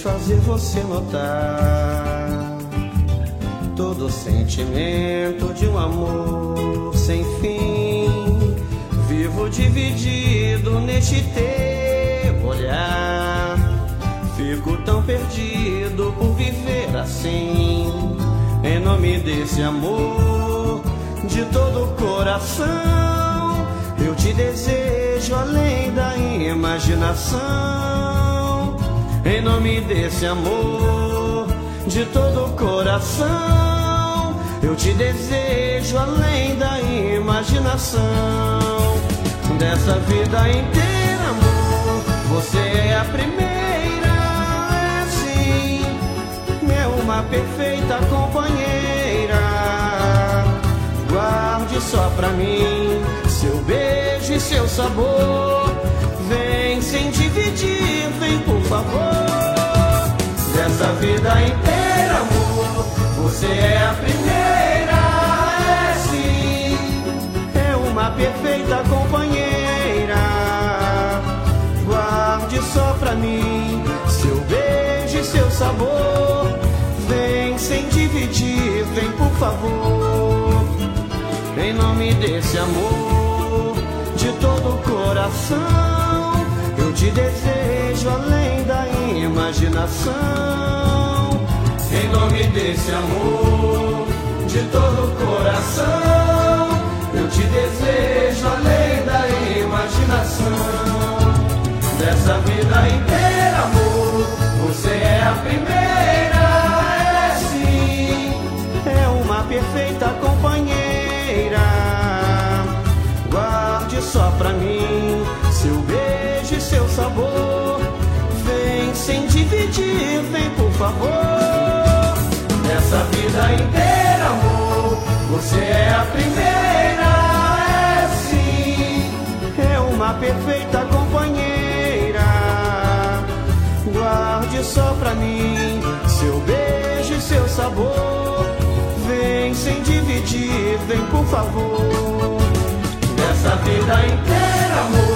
fazer você notar todo o sentimento de um amor sem fim. Vivo dividido neste teu olhar, fico tão perdido por viver assim. Em nome desse amor de todo o coração, eu te desejo além da imaginação. Em nome desse amor de todo o coração, eu te desejo além da imaginação. Dessa vida inteira, amor, você é a primeira, é sim, é uma perfeita companheira. Guarde só pra mim seu beijo e seu sabor. Vem sem dividir, vem por favor. Dessa vida inteira, amor, você é a primeira, é sim, é uma perfeita companheira. Guarde só pra mim seu beijo e seu sabor. Vem sem dividir, vem por favor. Em nome desse amor de todo o coração, eu te desejo além da imaginação. Em nome desse amor de todo o coração, eu te desejo além da imaginação. Dessa vida inteira, amor, você é a primeira, é sim, é uma perfeita companheira. Guarde só pra mim seu beijo e seu sabor. Vem sem dividir, vem por favor. Nessa vida inteira, amor, você é a primeira, é sim, é uma perfeita companheira. Guarde só pra mim seu beijo e seu sabor. Vem sem dividir, vem por favor. Nessa vida inteira, amor,